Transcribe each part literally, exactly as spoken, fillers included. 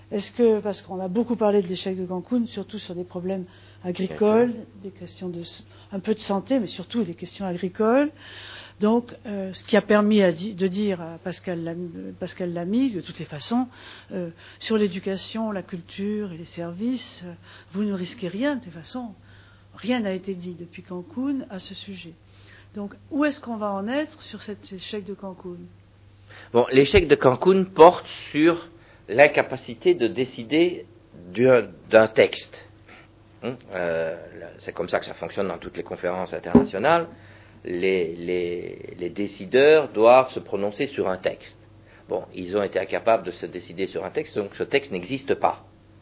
Est-ce que, parce qu'on a beaucoup parlé de l'échec de Cancun, surtout sur des problèmes agricoles, des questions de, un peu de santé, mais surtout des questions agricoles. Donc, euh, ce qui a permis à di- de dire à Pascal Lamy, Pascal Lamy de toutes les façons, euh, sur l'éducation, la culture et les services, euh, vous ne risquez rien, de toute façon. Rien n'a été dit depuis Cancun à ce sujet. Donc, où est-ce qu'on va en être sur cet échec de Cancun? Bon, l'échec de Cancun porte sur l'incapacité de décider d'un, d'un texte. Hum, euh, c'est comme ça que ça fonctionne dans toutes les conférences internationales. Les, les, les décideurs doivent se prononcer sur un texte. Bon, ils ont été incapables de se décider sur un texte, donc ce texte n'existe pas.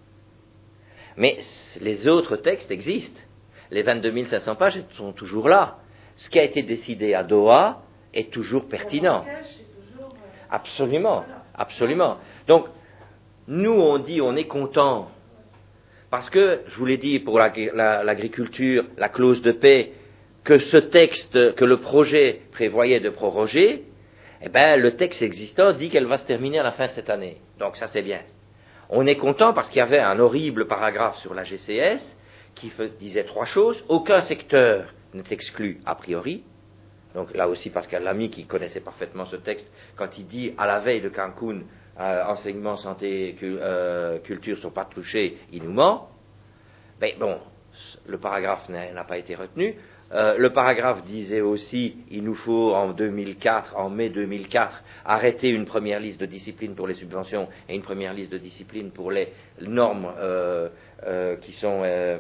Mais les autres textes existent. Les vingt-deux mille cinq cents pages sont toujours là. Ce qui a été décidé à Doha est toujours pertinent. Absolument, absolument. Donc, nous, on dit, on est content, parce que, je vous l'ai dit, pour la, la, l'agriculture, la clause de paix, que ce texte, que le projet prévoyait de proroger, eh ben, le texte existant dit qu'elle va se terminer à la fin de cette année. Donc, ça, c'est bien. On est content parce qu'il y avait un horrible paragraphe sur la G C S qui disait trois choses. Aucun secteur n'est exclu a priori. Donc là aussi, Pascal Lamy, qui connaissait parfaitement ce texte, quand il dit à la veille de Cancun, euh, enseignement, santé, cu- euh, culture ne sont pas touchés, il nous ment. Mais bon, le paragraphe n'a, n'a pas été retenu. Euh, le paragraphe disait aussi, il nous faut en deux mille quatre, en mai deux mille quatre, arrêter une première liste de disciplines pour les subventions et une première liste de disciplines pour les normes euh, euh, qui sont euh,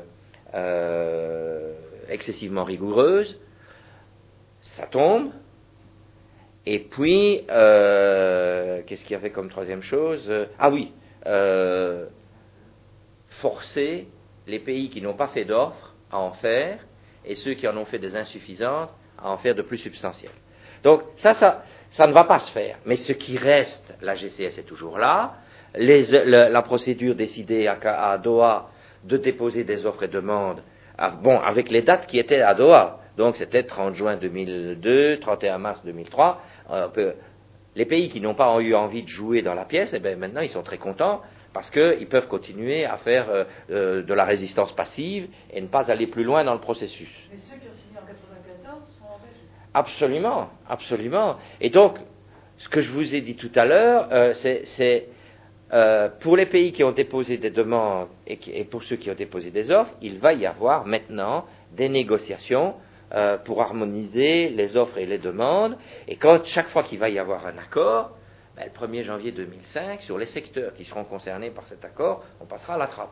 euh, excessivement rigoureuses. Ça tombe. Et puis, euh, qu'est-ce qu'il y avait comme troisième chose? Ah oui, euh, forcer les pays qui n'ont pas fait d'offres à en faire, et ceux qui en ont fait des insuffisantes à en faire de plus substantielles. Donc ça, ça, ça ne va pas se faire. Mais ce qui reste, la G C S est toujours là. Les, le, la procédure décidée à, à Doha de déposer des offres et demandes, à, bon, avec les dates qui étaient à Doha. Donc c'était trente juin deux mille deux, trente et un mars deux mille trois. Euh, peu, les pays qui n'ont pas eu envie de jouer dans la pièce, eh bien, maintenant ils sont très contents parce qu'ils peuvent continuer à faire euh, euh, de la résistance passive et ne pas aller plus loin dans le processus. Mais ceux qui ont signé en quatre-vingt-quatorze sont engagés. Absolument, absolument. Et donc, ce que je vous ai dit tout à l'heure, euh, c'est, c'est euh, pour les pays qui ont déposé des demandes et, qui, et pour ceux qui ont déposé des offres, il va y avoir maintenant des négociations euh, pour harmoniser les offres et les demandes. Et quand chaque fois qu'il va y avoir un accord, ben, le premier janvier deux mille cinq, sur les secteurs qui seront concernés par cet accord, on passera à la trappe.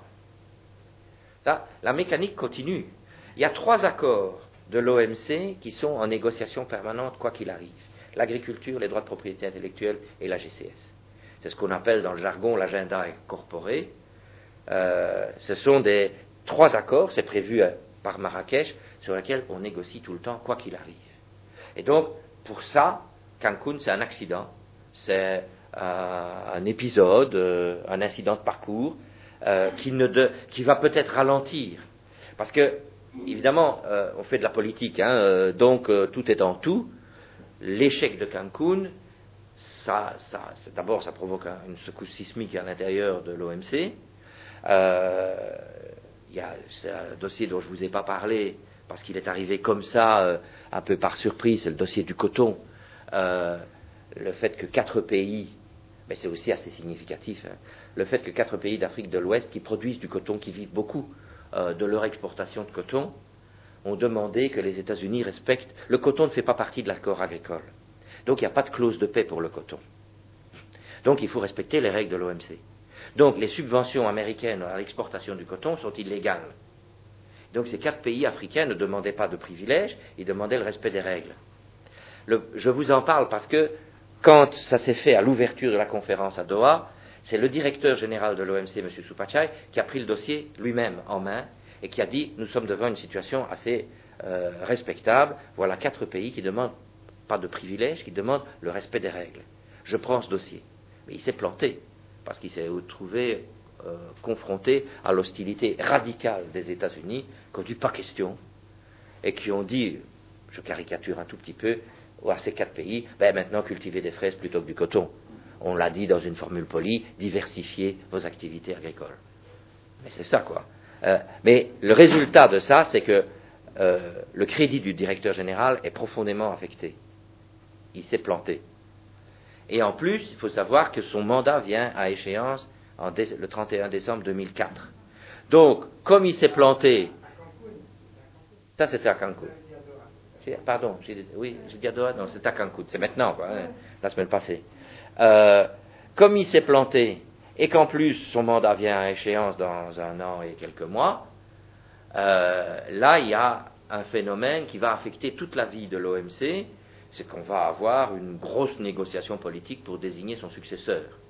Ça, la mécanique continue. Il y a trois accords de l'O M C qui sont en négociation permanente, quoi qu'il arrive. L'agriculture, les droits de propriété intellectuelle et la G C S. C'est ce qu'on appelle dans le jargon l'agenda incorporé. Euh, ce sont des trois accords, c'est prévu euh, par Marrakech, sur lesquels on négocie tout le temps, quoi qu'il arrive. Et donc, pour ça, Cancun, c'est un accident. C'est euh, un épisode, euh, un incident de parcours euh, qui, ne de, qui va peut-être ralentir. Parce que, évidemment, euh, on fait de la politique, hein, euh, donc euh, tout est en tout. L'échec de Cancun, ça, ça, d'abord, ça provoque un, une secousse sismique à l'intérieur de l'O M C. Euh, y a, c'est un dossier dont je ne vous ai pas parlé, parce qu'il est arrivé comme ça, euh, un peu par surprise, c'est le dossier du coton. Euh, le fait que quatre pays, mais c'est aussi assez significatif, hein, le fait que quatre pays d'Afrique de l'Ouest qui produisent du coton, qui vivent beaucoup euh, de leur exportation de coton, ont demandé que les États-Unis respectent. Le coton ne fait pas partie de l'accord agricole. Donc il n'y a pas de clause de paix pour le coton. Donc il faut respecter les règles de l'O M C. Donc les subventions américaines à l'exportation du coton sont illégales. Donc ces quatre pays africains ne demandaient pas de privilèges, ils demandaient le respect des règles. Le, je vous en parle parce que quand ça s'est fait à l'ouverture de la conférence à Doha, c'est le directeur général de l'O M C, M. Supachai, qui a pris le dossier lui-même en main et qui a dit « Nous sommes devant une situation assez euh, respectable. Voilà quatre pays qui demandent pas de privilèges, qui demandent le respect des règles. Je prends ce dossier. » Mais il s'est planté parce qu'il s'est trouvé euh, confronté à l'hostilité radicale des États-Unis qui ont dit « Pas question » et qui ont dit, je caricature un tout petit peu, à ces quatre pays, ben maintenant cultiver des fraises plutôt que du coton. on l'a dit dans une formule polie, diversifier vos activités agricoles. Mais c'est ça, quoi. Euh, mais le résultat de ça, c'est que euh, le crédit du directeur général est profondément affecté. Il s'est planté. Et en plus, il faut savoir que son mandat vient à échéance en dé- le trente et un décembre deux mille quatre. Donc, comme il s'est planté, ça c'était à Cancun. J'ai- Pardon, j'ai, oui, j'ai dit à Doha, non, c'est à Cancun, c'est maintenant, quoi, hein, la semaine passée. Euh, comme il s'est planté, et qu'en plus son mandat vient à échéance dans un an et quelques mois, euh, là il y a un phénomène qui va affecter toute la vie de l'O M C, c'est qu'on va avoir une grosse négociation politique pour désigner son successeur.